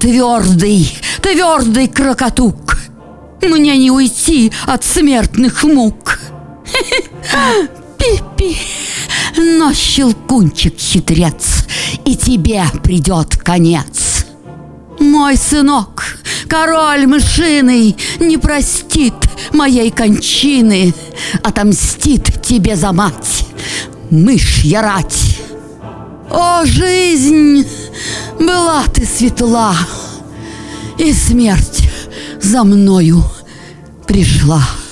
твердый, твердый крокотук, мне не уйти от смертных мук. Пи-пи, но щелкунчик хитрец, и тебе придет конец. Мой сынок, король мышиный, не простит моей кончины, отомстит тебе за мать, мышья рать. О, жизнь, была ты светла, и смерть за мною пришла.